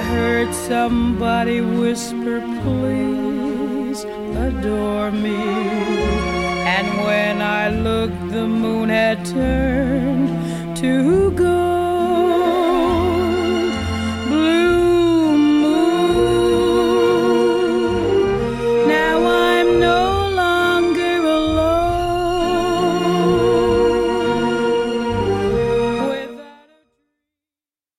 heard somebody whisper, please adore me. And when I looked, the moon had turned to gold.